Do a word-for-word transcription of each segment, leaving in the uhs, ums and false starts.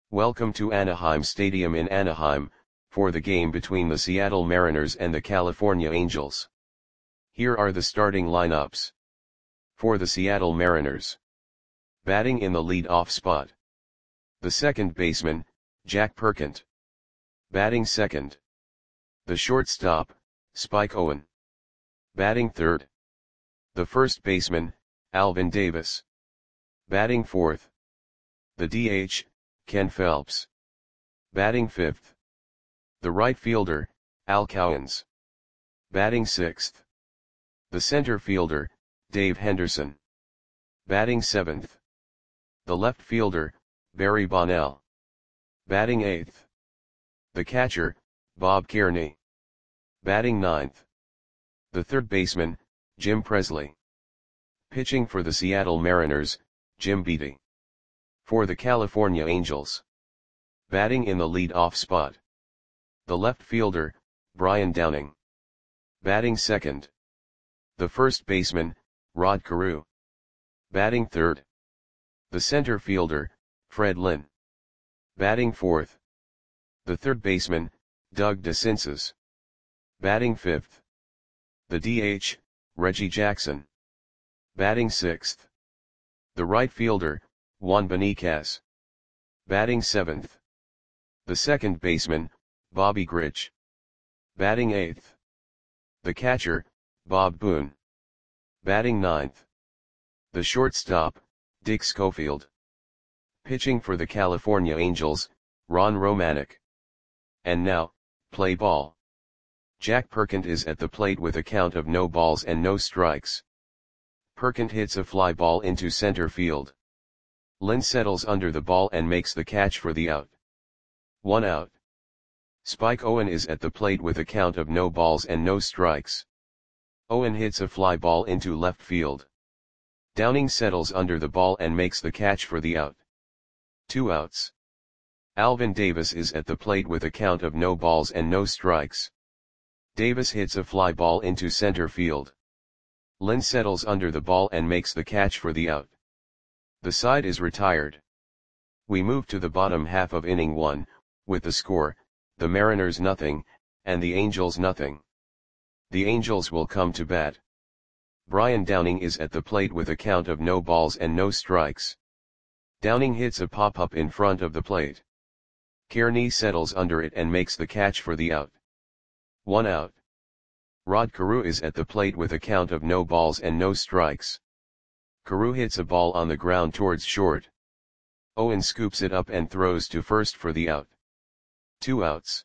Welcome to Anaheim Stadium in Anaheim, for the game between the Seattle Mariners and the California Angels. Here are the starting lineups. For the Seattle Mariners. Batting in the lead-off spot. The second baseman, Jack Perkent. Batting second. The shortstop, Spike Owen. Batting third. The first baseman, Alvin Davis. Batting fourth. The D H, Ken Phelps. Batting fifth. The right fielder, Al Cowens. Batting sixth. The center fielder, Dave Henderson. Batting seventh. The left fielder, Barry Bonnell. Batting eighth. The catcher, Bob Kearney. Batting ninth. The third baseman, Jim Presley. Pitching for the Seattle Mariners, Jim Beattie. For the California Angels. Batting in the lead-off spot. The left fielder, Brian Downing. Batting second. The first baseman, Rod Carew. Batting third. The center fielder, Fred Lynn. Batting fourth. The third baseman, Doug DeCinces. Batting fifth. The D H, Reggie Jackson. Batting sixth. The right fielder, Juan Beniquez. Batting seventh. The second baseman, Bobby Grich. Batting eighth. The catcher, Bob Boone. Batting ninth. The shortstop, Dick Schofield. Pitching for the California Angels, Ron Romanek. And now, play ball. Jack Perkent is at the plate with a count of no balls and no strikes. Perkent hits a fly ball into center field. Lynn settles under the ball and makes the catch for the out. One out. Spike Owen is at the plate with a count of no balls and no strikes. Owen hits a fly ball into left field. Downing settles under the ball and makes the catch for the out. Two outs. Alvin Davis is at the plate with a count of no balls and no strikes. Davis hits a fly ball into center field. Lynn settles under the ball and makes the catch for the out. The side is retired. We move to the bottom half of inning one, with the score, the Mariners nothing, and the Angels nothing. The Angels will come to bat. Brian Downing is at the plate with a count of no balls and no strikes. Downing hits a pop-up in front of the plate. Kearney settles under it and makes the catch for the out. One out. Rod Carew is at the plate with a count of no balls and no strikes. Carew hits a ball on the ground towards short. Owen scoops it up and throws to first for the out. Two outs.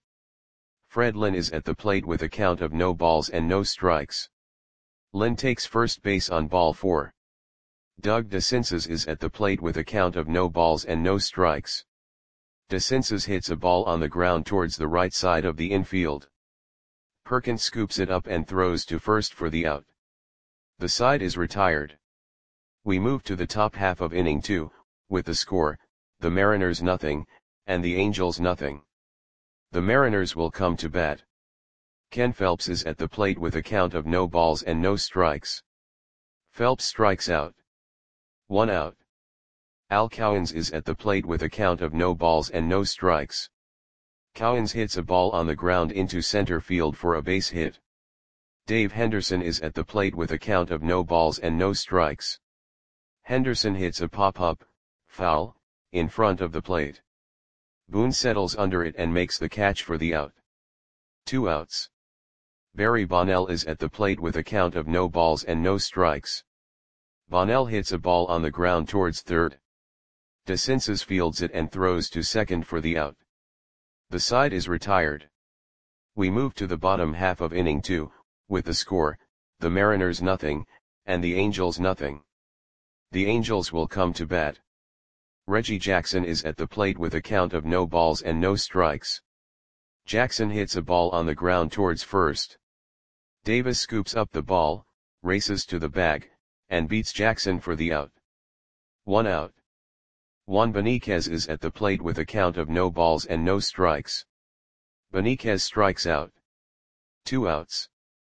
Fred Lynn is at the plate with a count of no balls and no strikes. Lynn takes first base on ball four. Doug DeCinces is at the plate with a count of no balls and no strikes. DeCinces hits a ball on the ground towards the right side of the infield. Perkent scoops it up and throws to first for the out. The side is retired. We move to the top half of inning two, with the score, the Mariners nothing, and the Angels nothing. The Mariners will come to bat. Ken Phelps is at the plate with a count of no balls and no strikes. Phelps strikes out. One out. Al Cowens is at the plate with a count of no balls and no strikes. Cowens hits a ball on the ground into center field for a base hit. Dave Henderson is at the plate with a count of no balls and no strikes. Henderson hits a pop-up, foul, in front of the plate. Boone settles under it and makes the catch for the out. Two outs. Barry Bonnell is at the plate with a count of no balls and no strikes. Bonnell hits a ball on the ground towards third. DeCinces fields it and throws to second for the out. The side is retired. We move to the bottom half of inning two, with the score, the Mariners nothing, and the Angels nothing. The Angels will come to bat. Reggie Jackson is at the plate with a count of no balls and no strikes. Jackson hits a ball on the ground towards first. Davis scoops up the ball, races to the bag, and beats Jackson for the out. One out. Juan Beniquez is at the plate with a count of no balls and no strikes. Beniquez strikes out. Two outs.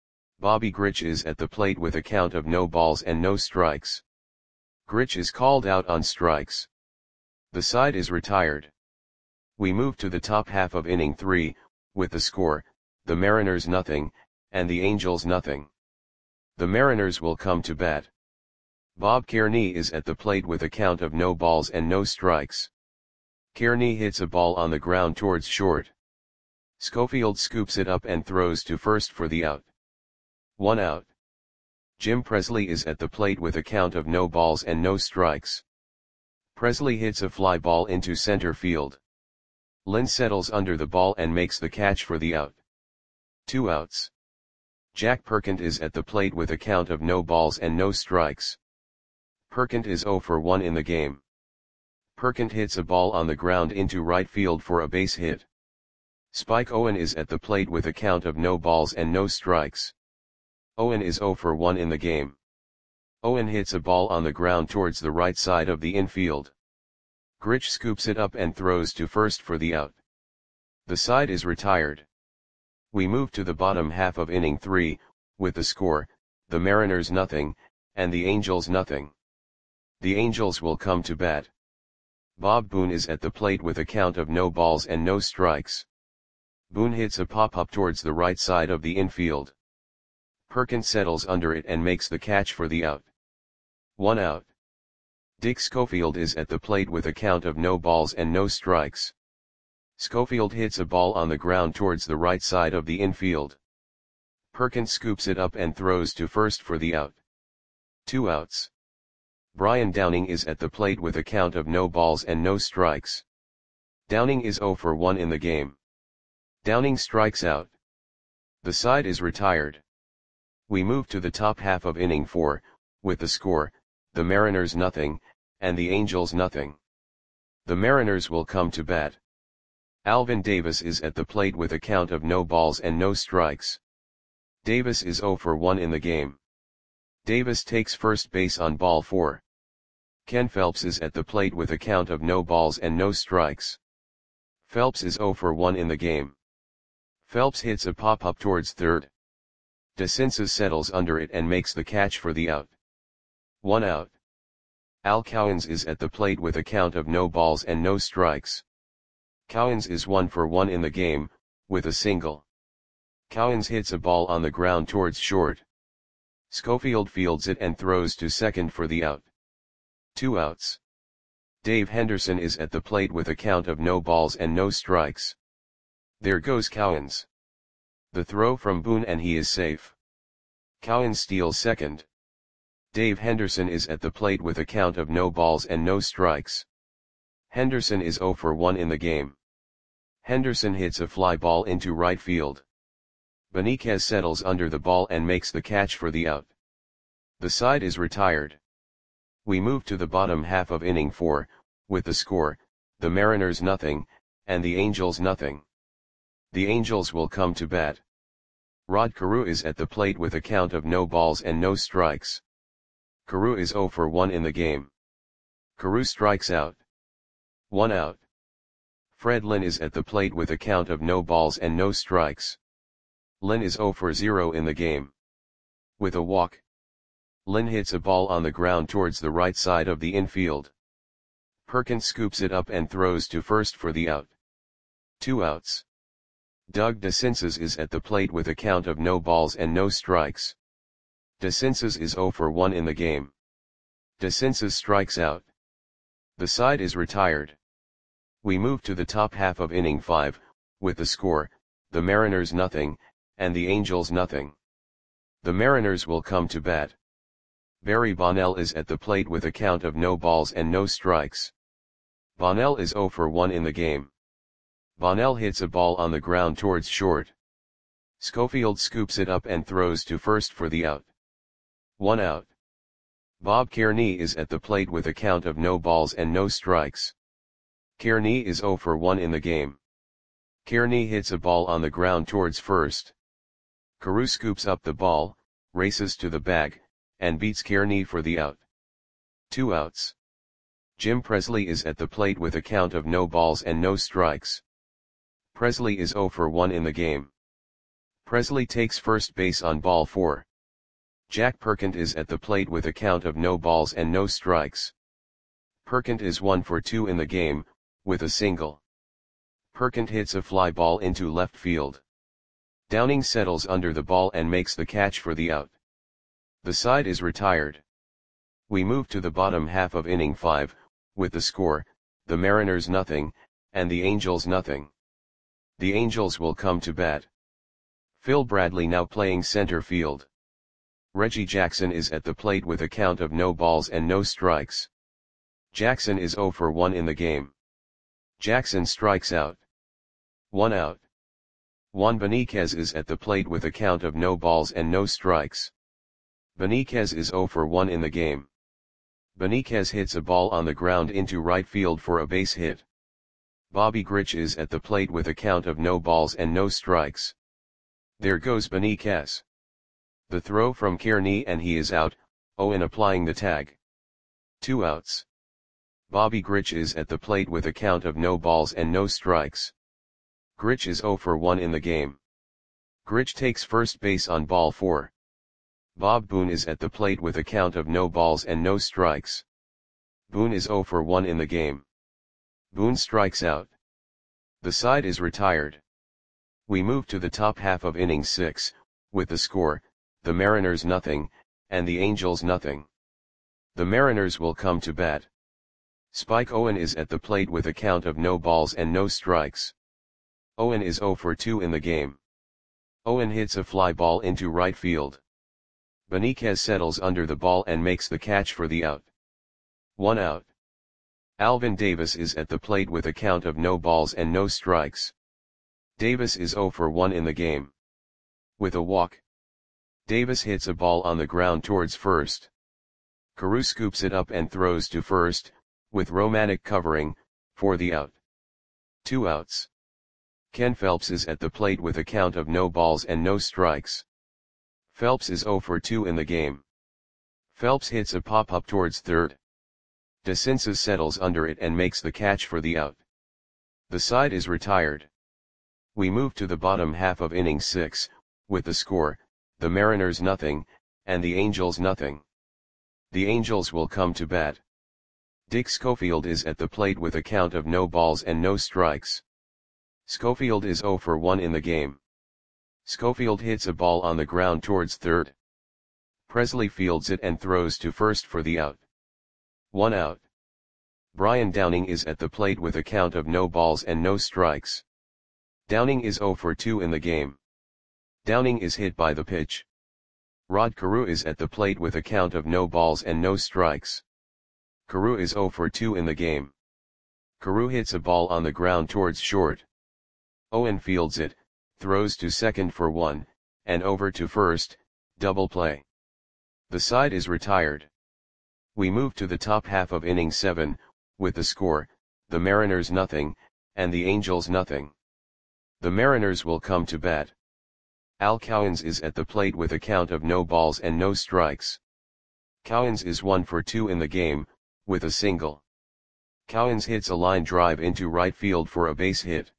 Bobby Grich is at the plate with a count of no balls and no strikes. Grich is called out on strikes. The side is retired. We move to the top half of inning three, with the score, the Mariners nothing, and the Angels nothing. The Mariners will come to bat. Bob Kearney is at the plate with a count of no balls and no strikes. Kearney hits a ball on the ground towards short. Schofield scoops it up and throws to first for the out. One out. Jim Presley is at the plate with a count of no balls and no strikes. Presley hits a fly ball into center field. Lynn settles under the ball and makes the catch for the out. Two outs. Jack Perkins is at the plate with a count of no balls and no strikes. Perkins is oh for one in the game. Perkins hits a ball on the ground into right field for a base hit. Spike Owen is at the plate with a count of no balls and no strikes. Owen is oh for one in the game. Owen hits a ball on the ground towards the right side of the infield. Grich scoops it up and throws to first for the out. The side is retired. We move to the bottom half of inning three, with the score, the Mariners nothing, and the Angels nothing. The Angels will come to bat. Bob Boone is at the plate with a count of no balls and no strikes. Boone hits a pop-up towards the right side of the infield. Perkins settles under it and makes the catch for the out. One out. Dick Schofield is at the plate with a count of no balls and no strikes. Schofield hits a ball on the ground towards the right side of the infield. Perkins scoops it up and throws to first for the out. Two outs. Brian Downing is at the plate with a count of no balls and no strikes. Downing is oh for one in the game. Downing strikes out. The side is retired. We move to the top half of inning four, with the score, the Mariners nothing, and the Angels nothing. The Mariners will come to bat. Alvin Davis is at the plate with a count of no balls and no strikes. Davis is oh for one in the game. Davis takes first base on ball four. Ken Phelps is at the plate with a count of no balls and no strikes. Phelps is oh for one in the game. Phelps hits a pop-up towards third. DeCinces settles under it and makes the catch for the out. One out. Al Cowens is at the plate with a count of no balls and no strikes. Cowens is one for one in the game, with a single. Cowens hits a ball on the ground towards short. Schofield fields it and throws to second for the out. Two outs. Dave Henderson is at the plate with a count of no balls and no strikes. There goes Cowens. The throw from Boone and he is safe. Cowens steals second. Dave Henderson is at the plate with a count of no balls and no strikes. Henderson is oh for one in the game. Henderson hits a fly ball into right field. Benitez settles under the ball and makes the catch for the out. The side is retired. We move to the bottom half of inning four, with the score, the Mariners nothing, and the Angels nothing. The Angels will come to bat. Rod Carew is at the plate with a count of no balls and no strikes. Carew is oh for one in the game. Carew strikes out. One out. Fred Lynn is at the plate with a count of no balls and no strikes. Lynn is oh for zero in the game. With a walk. Lynn hits a ball on the ground towards the right side of the infield. Perkins scoops it up and throws to first for the out. Two outs. Doug DeCinces is at the plate with a count of no balls and no strikes. DeCinces is oh for one in the game. DeCinces strikes out. The side is retired. We move to the top half of inning five, with the score, the Mariners nothing, and the Angels nothing. The Mariners will come to bat. Barry Bonnell is at the plate with a count of no balls and no strikes. Bonnell is oh for one in the game. Bonnell hits a ball on the ground towards short. Schofield scoops it up and throws to first for the out. One out. Bob Kearney is at the plate with a count of no balls and no strikes. Kearney is oh for one in the game. Kearney hits a ball on the ground towards first. Carew scoops up the ball, races to the bag, and beats Kearney for the out. Two outs. Jim Presley is at the plate with a count of no balls and no strikes. Presley is oh for one in the game. Presley takes first base on ball four. Jack Perkins is at the plate with a count of no balls and no strikes. Perkins is one for two in the game, with a single. Perkins hits a fly ball into left field. Downing settles under the ball and makes the catch for the out. The side is retired. We move to the bottom half of inning five, with the score, the Mariners nothing, and the Angels nothing. The Angels will come to bat. Phil Bradley now playing center field. Reggie Jackson is at the plate with a count of no balls and no strikes. Jackson is oh for one in the game. Jackson strikes out. One out. Juan Benitez is at the plate with a count of no balls and no strikes. Benitez is oh for one in the game. Benitez hits a ball on the ground into right field for a base hit. Bobby Grich is at the plate with a count of no balls and no strikes. There goes Benitez. The throw from Kearney and he is out, Owen applying the tag. Two outs. Bobby Grich is at the plate with a count of no balls and no strikes. Grich is oh for one in the game. Grich takes first base on ball four. Bob Boone is at the plate with a count of no balls and no strikes. Boone is oh for one in the game. Boone strikes out. The side is retired. We move to the top half of inning six, with the score, the Mariners nothing, and the Angels nothing. The Mariners will come to bat. Spike Owen is at the plate with a count of no balls and no strikes. Owen is oh for two in the game. Owen hits a fly ball into right field. Benitez settles under the ball and makes the catch for the out. One out. Alvin Davis is at the plate with a count of no balls and no strikes. Davis is oh for one in the game. With a walk. Davis hits a ball on the ground towards first. Carew scoops it up and throws to first, with Romanek covering, for the out. Two outs. Ken Phelps is at the plate with a count of no balls and no strikes. Phelps is oh for two in the game. Phelps hits a pop-up towards third. DeCinces settles under it and makes the catch for the out. The side is retired. We move to the bottom half of inning six, with the score, the Mariners nothing, and the Angels nothing. The Angels will come to bat. Dick Schofield is at the plate with a count of no balls and no strikes. Schofield is oh for one in the game. Schofield hits a ball on the ground towards third. Presley fields it and throws to first for the out. One out. Brian Downing is at the plate with a count of no balls and no strikes. Downing is oh for two in the game. Downing is hit by the pitch. Rod Carew is at the plate with a count of no balls and no strikes. Carew is oh for two in the game. Carew hits a ball on the ground towards short. Owen fields it, throws to second for one, and over to first, double play. The side is retired. We move to the top half of inning seven, with the score, the Mariners nothing, and the Angels nothing. The Mariners will come to bat. Al Cowens is at the plate with a count of no balls and no strikes. Cowens is one for two in the game, with a single. Cowens hits a line drive into right field for a base hit.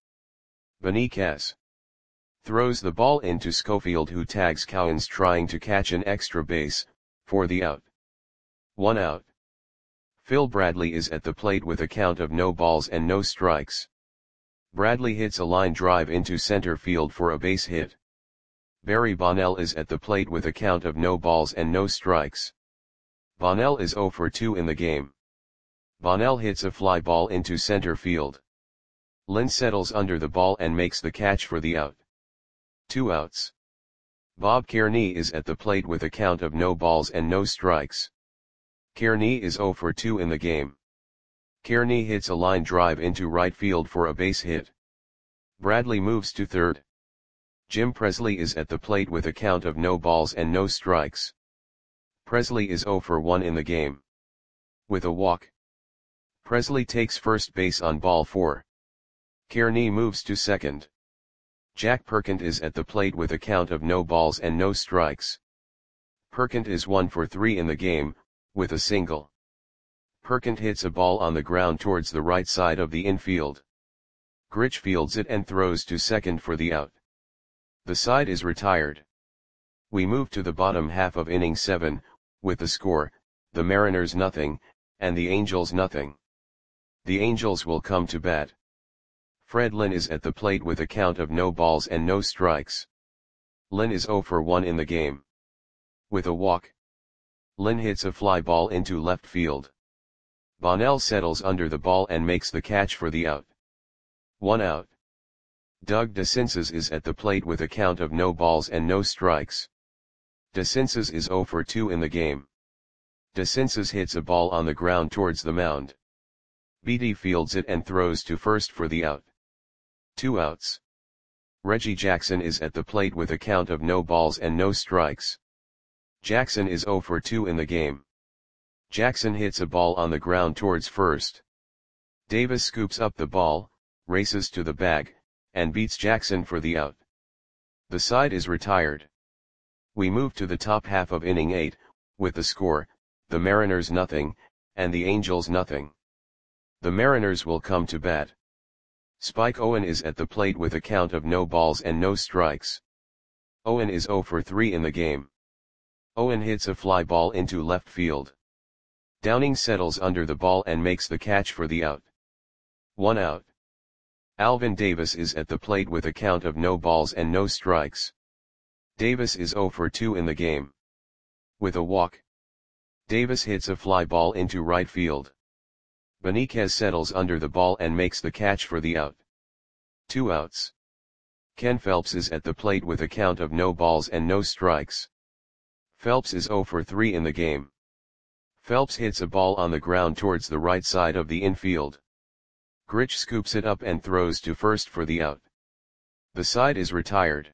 Benitez throws the ball into Schofield, who tags Cowens trying to catch an extra base, for the out. One out. Phil Bradley is at the plate with a count of no balls and no strikes. Bradley hits a line drive into center field for a base hit. Barry Bonnell is at the plate with a count of no balls and no strikes. Bonnell is oh for two in the game. Bonnell hits a fly ball into center field. Lynn settles under the ball and makes the catch for the out. Two outs. Bob Kearney is at the plate with a count of no balls and no strikes. Kearney is oh for two in the game. Kearney hits a line drive into right field for a base hit. Bradley moves to third. Jim Presley is at the plate with a count of no balls and no strikes. Presley is oh for one in the game. With a walk. Presley takes first base on ball four. Kearney moves to second. Jack Perkins is at the plate with a count of no balls and no strikes. Perkins is one for three in the game, with a single. Perkins hits a ball on the ground towards the right side of the infield. Grich fields it and throws to second for the out. The side is retired. We move to the bottom half of inning seven, with the score, the Mariners nothing, and the Angels nothing. The Angels will come to bat. Fred Lynn is at the plate with a count of no balls and no strikes. Lynn is zero for one in the game. With a walk, Lynn hits a fly ball into left field. Bonnell settles under the ball and makes the catch for the out. One out. Doug DeCinces is at the plate with a count of no balls and no strikes. DeCinces is zero for two in the game. DeCinces hits a ball on the ground towards the mound. Beatty fields it and throws to first for the out. Two outs. Reggie Jackson is at the plate with a count of no balls and no strikes. Jackson is zero for two in the game. Jackson hits a ball on the ground towards first. Davis scoops up the ball, races to the bag, and beats Jackson for the out. The side is retired. We move to the top half of inning eight, with the score, the Mariners nothing, and the Angels nothing. The Mariners will come to bat. Spike Owen is at the plate with a count of no balls and no strikes. Owen is zero for three in the game. Owen hits a fly ball into left field. Downing settles under the ball and makes the catch for the out. One out. Alvin Davis is at the plate with a count of no balls and no strikes. Davis is zero for two in the game. With a walk, Davis hits a fly ball into right field. Benitez settles under the ball and makes the catch for the out. Two outs. Ken Phelps is at the plate with a count of no balls and no strikes. Phelps is zero for three in the game. Phelps hits a ball on the ground towards the right side of the infield. Grich scoops it up and throws to first for the out. The side is retired.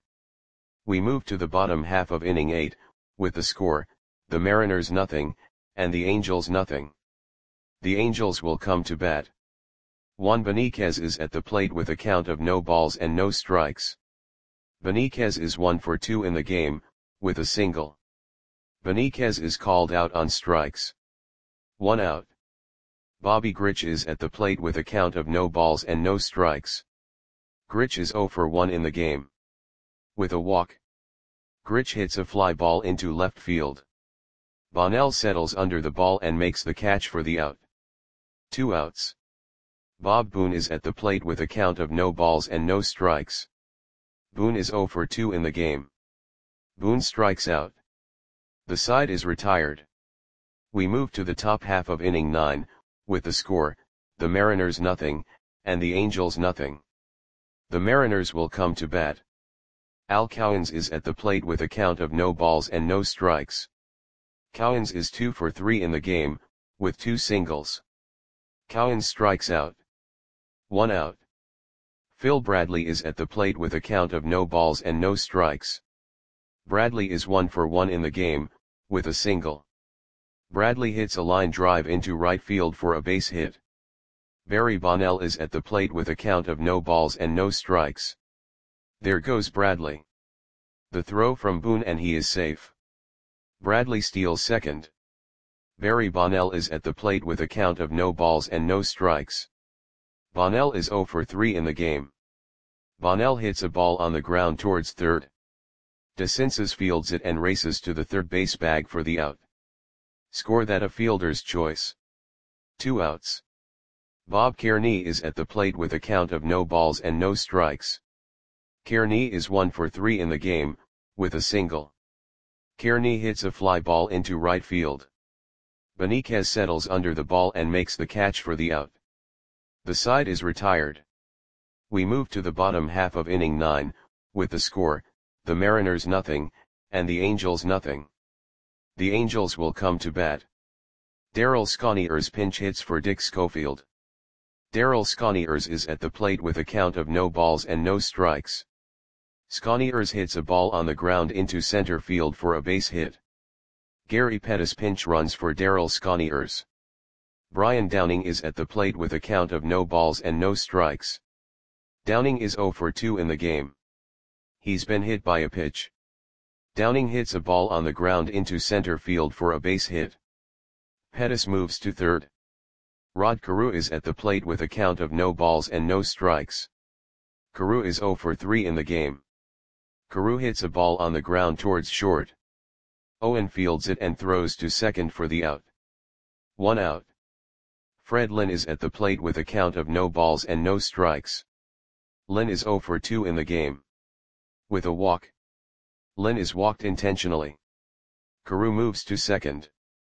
We move to the bottom half of inning eight, with the score, the Mariners nothing, and the Angels nothing. The Angels will come to bat. Juan Benitez is at the plate with a count of no balls and no strikes. Benitez is one for two in the game, with a single. Benitez is called out on strikes. One out. Bobby Grich is at the plate with a count of no balls and no strikes. Grich is zero for one in the game. With a walk, Grich hits a fly ball into left field. Bonnell settles under the ball and makes the catch for the out. Two outs. Bob Boone is at the plate with a count of no balls and no strikes. Boone is zero for two in the game. Boone strikes out. The side is retired. We move to the top half of inning nine, with the score, the Mariners nothing, and the Angels nothing. The Mariners will come to bat. Al Cowens is at the plate with a count of no balls and no strikes. Cowens is two for three in the game, with two singles. Cowens strikes out. One out. Phil Bradley is at the plate with a count of no balls and no strikes. Bradley is one for one in the game, with a single. Bradley hits a line drive into right field for a base hit. Barry Bonnell is at the plate with a count of no balls and no strikes. There goes Bradley. The throw from Boone and he is safe. Bradley steals second. Barry Bonnell is at the plate with a count of no balls and no strikes. Bonnell is zero for three in the game. Bonnell hits a ball on the ground towards third. DeCinces fields it and races to the third base bag for the out. Score that a fielder's choice. Two outs. Bob Kearney is at the plate with a count of no balls and no strikes. Kearney is one for three in the game, with a single. Kearney hits a fly ball into right field. Benitez settles under the ball and makes the catch for the out. The side is retired. We move to the bottom half of inning nine, with the score, the Mariners nothing, and the Angels nothing. The Angels will come to bat. Darryl Sconiers pinch hits for Dick Schofield. Darryl Sconiers is at the plate with a count of no balls and no strikes. Sconiers hits a ball on the ground into center field for a base hit. Gary Pettis pinch runs for Darryl Sconiers. Brian Downing is at the plate with a count of no balls and no strikes. Downing is zero for two in the game. He's been hit by a pitch. Downing hits a ball on the ground into center field for a base hit. Pettis moves to third. Rod Carew is at the plate with a count of no balls and no strikes. Carew is zero for three in the game. Carew hits a ball on the ground towards short. Owen fields it and throws to second for the out. One out. Fred Lynn is at the plate with a count of no balls and no strikes. Lynn is zero for two in the game. With a walk. Lynn is walked intentionally. Carew moves to second.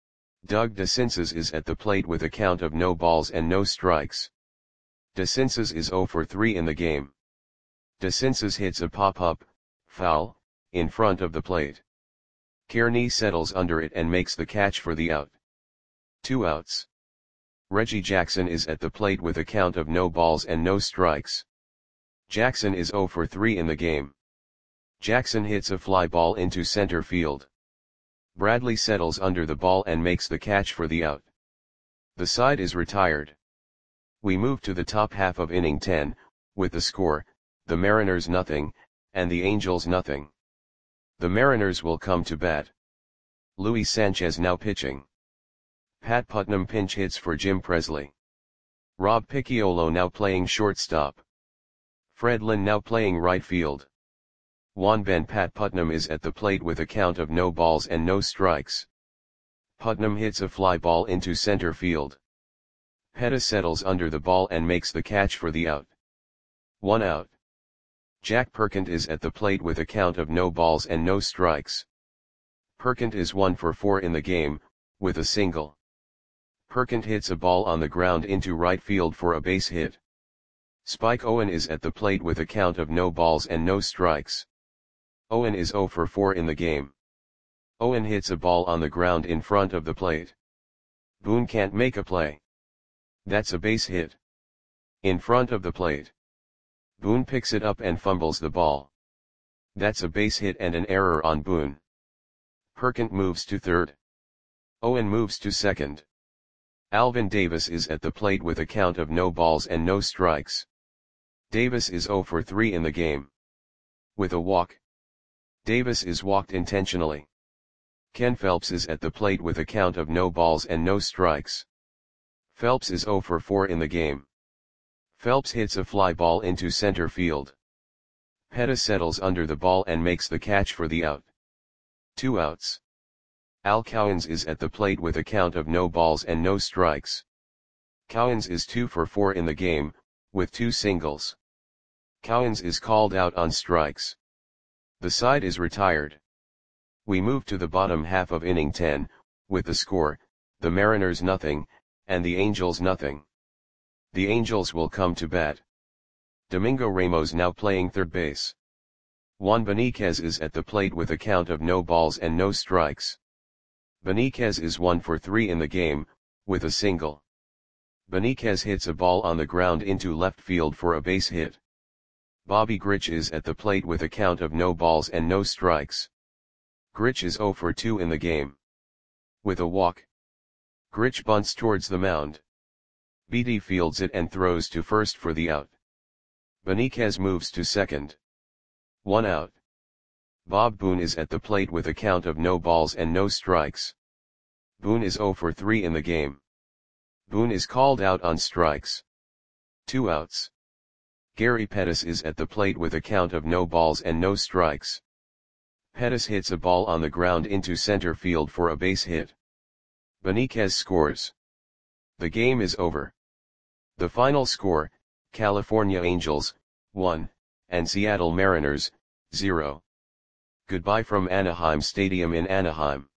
Doug DeCinces is at the plate with a count of no balls and no strikes. DeCinces is zero for three in the game. DeCinces hits a pop-up, foul, in front of the plate. Kearney settles under it and makes the catch for the out. Two outs. Reggie Jackson is at the plate with a count of no balls and no strikes. Jackson is zero for three in the game. Jackson hits a fly ball into center field. Bradley settles under the ball and makes the catch for the out. The side is retired. We move to the top half of inning ten, with the score, the Mariners nothing, and the Angels nothing. The Mariners will come to bat. Luis Sanchez now pitching. Pat Putnam pinch hits for Jim Presley. Rob Picciolo now playing shortstop. Fred Lynn now playing right field. Juan Ben Pat Putnam is at the plate with a count of no balls and no strikes. Putnam hits a fly ball into center field. Pettis settles under the ball and makes the catch for the out. One out. Jack Perkins is at the plate with a count of no balls and no strikes. Perkins is one for four in the game, with a single. Perkins hits a ball on the ground into right field for a base hit. Spike Owen is at the plate with a count of no balls and no strikes. Owen is zero for four in the game. Owen hits a ball on the ground in front of the plate. Boone can't make a play. That's a base hit. In front of the plate. Boone picks it up and fumbles the ball. That's a base hit and an error on Boone. Perkins moves to third. Owen moves to second. Alvin Davis is at the plate with a count of no balls and no strikes. Davis is zero for three in the game. With a walk. Davis is walked intentionally. Ken Phelps is at the plate with a count of no balls and no strikes. Phelps is zero for four in the game. Phelps hits a fly ball into center field. Pettis settles under the ball and makes the catch for the out. Two outs. Al Cowens is at the plate with a count of no balls and no strikes. Cowens is two for four in the game, with two singles. Cowens is called out on strikes. The side is retired. We move to the bottom half of inning ten, with the score, the Mariners nothing, and the Angels nothing. The Angels will come to bat. Domingo Ramos now playing third base. Juan Beniquez is at the plate with a count of no balls and no strikes. Beniquez is one for three in the game, with a single. Beniquez hits a ball on the ground into left field for a base hit. Bobby Grich is at the plate with a count of no balls and no strikes. Grich is zero for two in the game. With a walk. Grich bunts towards the mound. Beatty fields it and throws to first for the out. Beniquez moves to second. One out. Bob Boone is at the plate with a count of no balls and no strikes. Boone is zero for three in the game. Boone is called out on strikes. Two outs. Gary Pettis is at the plate with a count of no balls and no strikes. Pettis hits a ball on the ground into center field for a base hit. Beniquez scores. The game is over. The final score, California Angels, one, and Seattle Mariners, zero. Goodbye from Anaheim Stadium in Anaheim.